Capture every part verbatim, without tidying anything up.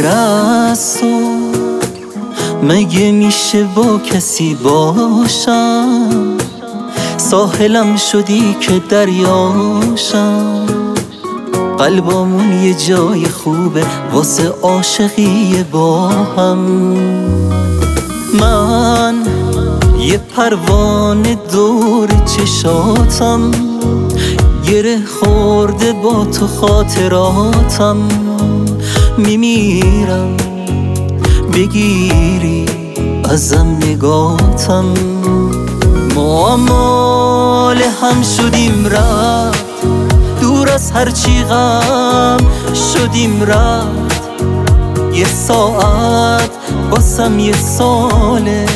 غیر از تو مگه میشه با کسی باشم؟ ساحلم شدی که دریاشم، قلبامون یه جای خوبه واسه عاشقی با هم. من یه پروانه دور چشاتم، گره خورده با تو خاطراتم. میمیرم بگیری ازم نگاتم. ما مال هم شدیم رفت، دور از هرچی غم شدیم رفت. یه ساعت باسم یه ساله،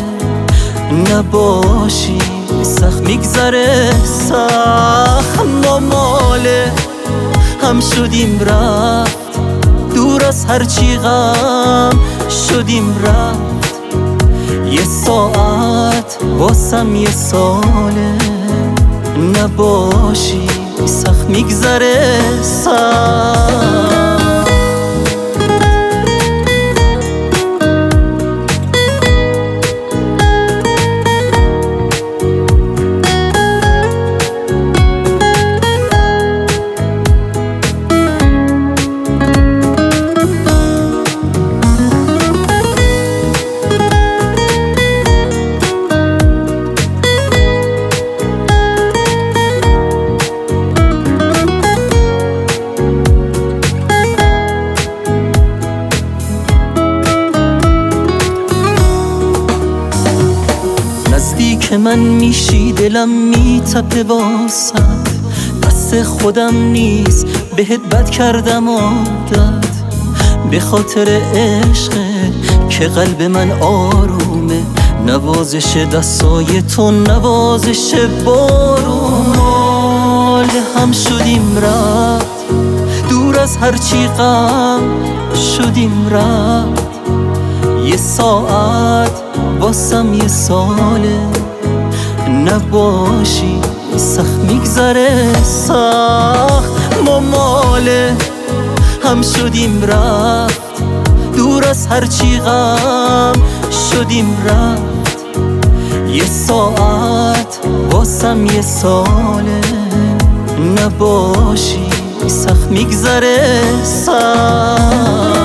نباشی سخت میگذره سخت. ما ماله هم شدیم رفت، دور از هرچی غم شدیم رفت. یه ساعت باسم یه ساله، نباشی سخت میگذره سخت. نزدیک من میشی دلم میتپه واسط، دست خودم نیست بهت بد کردم عادت. به خاطر عشق که قلب من آرومه، نوازش دستای تو نوازش بارون. مال هم شدیم رفت، دور از هرچی غم شدیم رفت. یه ساعت باسم یه ساله، نباشی سخت میگذره سخت. ما ماله هم شدیم رفت، دور از هرچی غم شدیم رفت. یه ساعت باسم یه ساله، نباشی سخت میگذره سخت.